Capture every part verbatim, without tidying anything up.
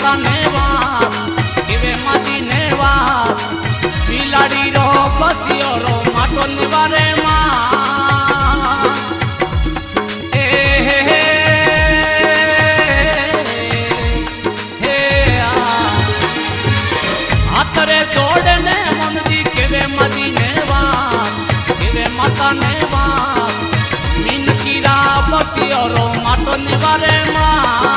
माता ने वास किवे माजी ने वास बिलाड़ी रो बसियो रो माटो निवारे मां ए हे हे हे आ हाथरे जोड़े ने मन जी किवे माजी ने वास किवे माता ने वास मीन कीरा बसियो रो माटो निवारे मां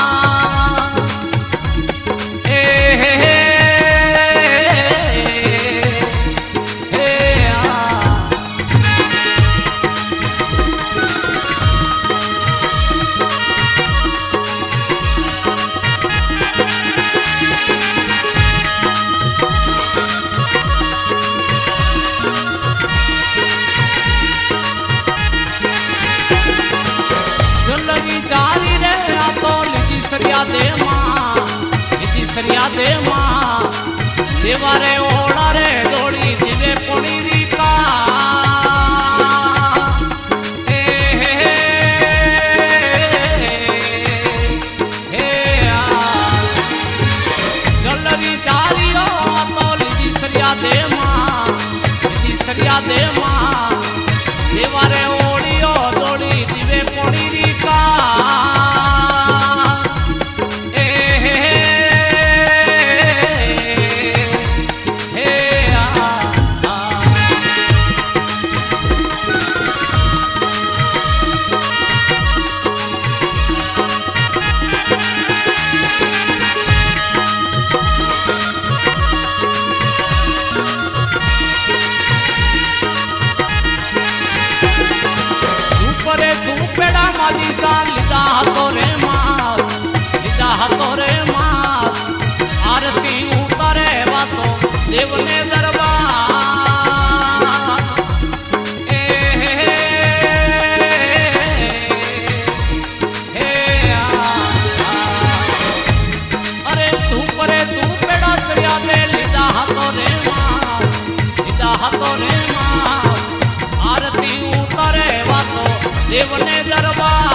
दे मां इति सरिया दे मां देवारे ओड़ा रे दौड़ी दिवे पुणीरी का ए हे हे आ जलरी दारियो अतोल इति सरिया दे मां इति सरिया दे मां देवारे ओड़ियो दौड़ी दिवे पुणीरी का आरती उतारे बातो देव ने दरबार ए हे हे आ अरे तू परे तू पेड़ा सरिया दे लिदा हाथो रे मां लिदा हाथो रे मां आरती उतारे बातो देव ने दरबार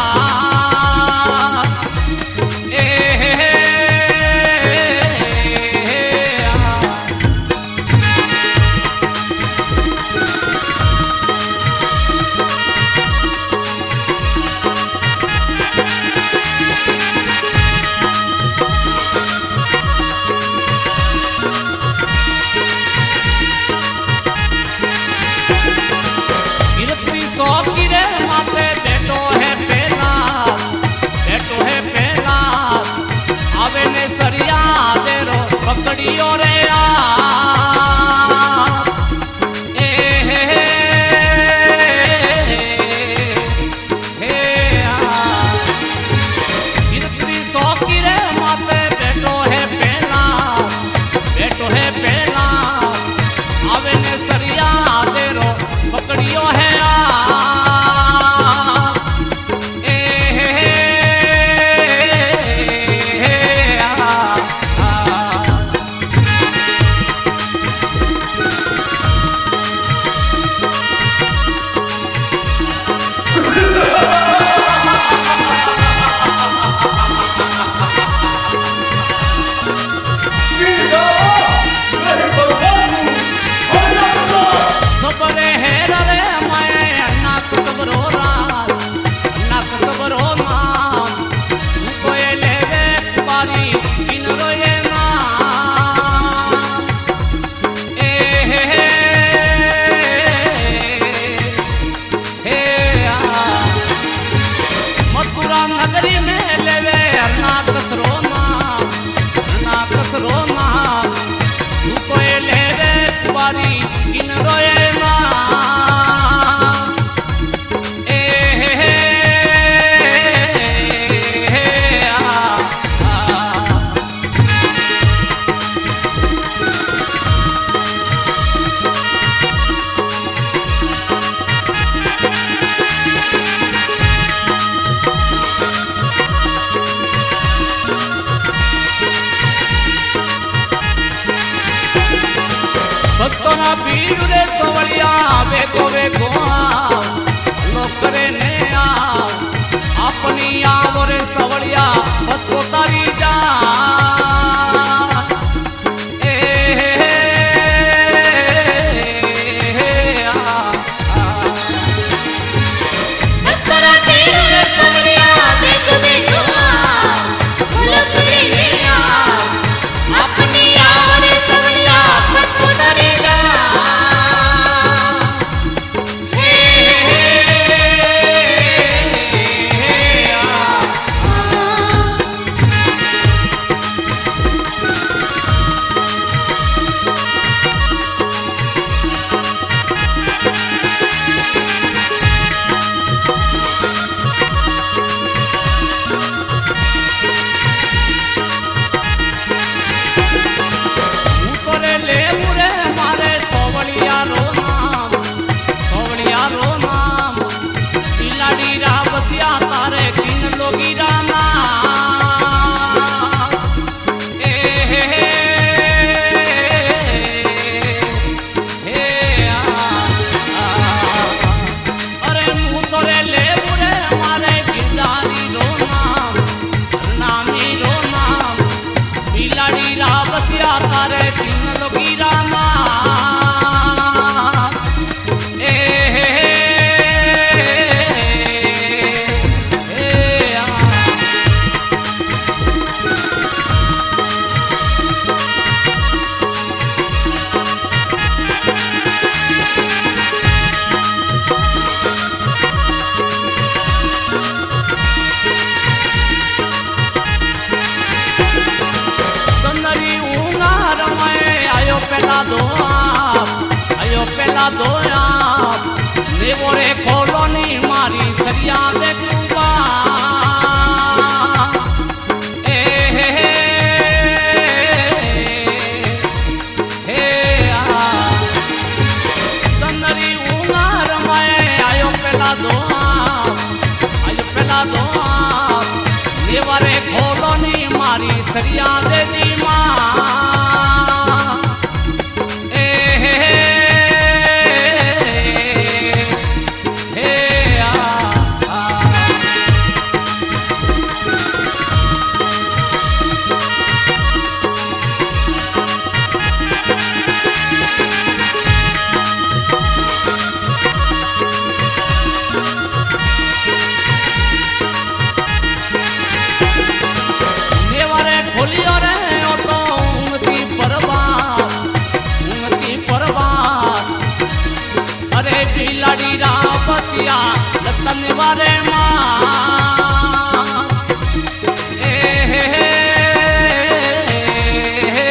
पकड़ियो रे आ ए हे हे आ गिरत्री सौकी रे माते बेटो है पेला बेटो है पेला आवे ने सरिया दे रो पकड़ियो है आ नगरी में लेवे अरना कसरो ना अरना कसरो ना तू कोई लेवे कुवारी इन रोए ना ए हे हे आ भक्तों पीड़ रे सवलिया वेगो वेगो लोकरे ने आ अपनी आवरे सवलिया भक्तो तारी जा दो आप आयो पेला दो आप देवो रे खोलो नी मारी सरिया दे कुबा ए हे हे आ संदरी उंगार में आयो पेला दो आप आयो पेला दो आप देवो रे खोलो नी मारी सरिया दे दी मां बिलाड़ी रावतिया लतन वारे मां ए हे हे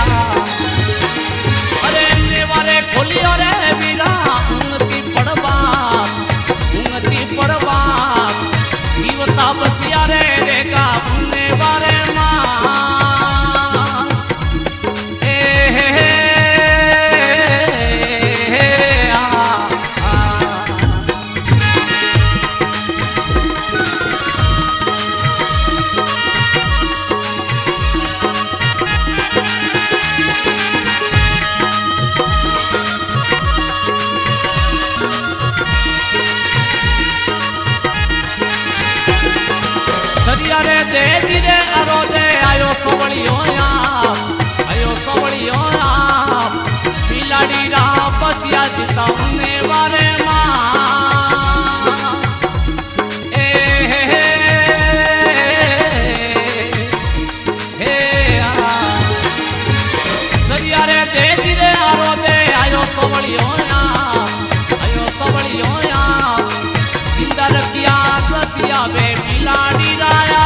अरे नेवारे खोलियो रे बीरा उंगती पड़वा उंगती पड़वा जीवता बसिया रे रेगा उन्ने वारे मां रे दे धीरे अरो दे आयो सवड़ियो आयो सवड़ियो बिलाड़ी रावतिया जीता उन्ने वारे मां ए हे हे आ सरिया रे दे धीरे अरो दे आयो सवड़ियो आयो सवड़ियो इंदर किया ससिया बे बिलाड़ी राया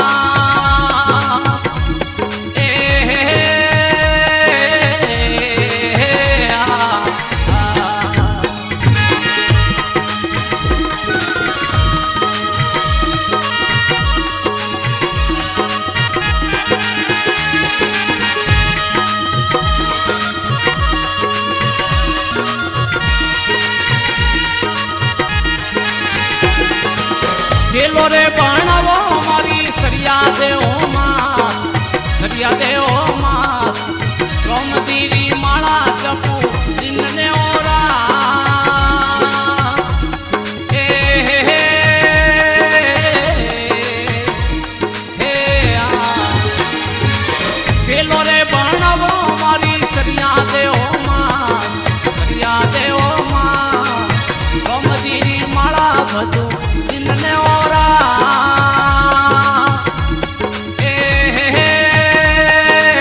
चेलो रे बनावो मारी सरिया दे ओ मां सरिया दे ओ मां रोमदीरी माला जपू दिन ने ओरा ए हे हे आ चेलो रे बनावो मारी सरिया दे ओ मां सरिया दे ओ मां रोमदीरी माला भजू दिन ने ओरा ए हे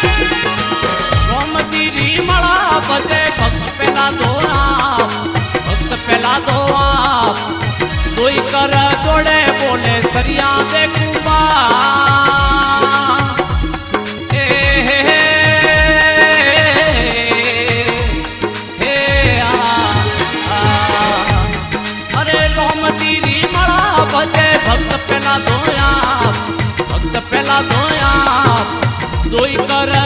गोमती मला बजे भक्त पेला दो आप भक्त पेला दो आप दोई कर जोड़े बोले सरिया दे कुबा ए हे हे हे आ आ अरे गोमती मला बजे भक्त पेला दो आप भक्त पेला दो आप दोई कर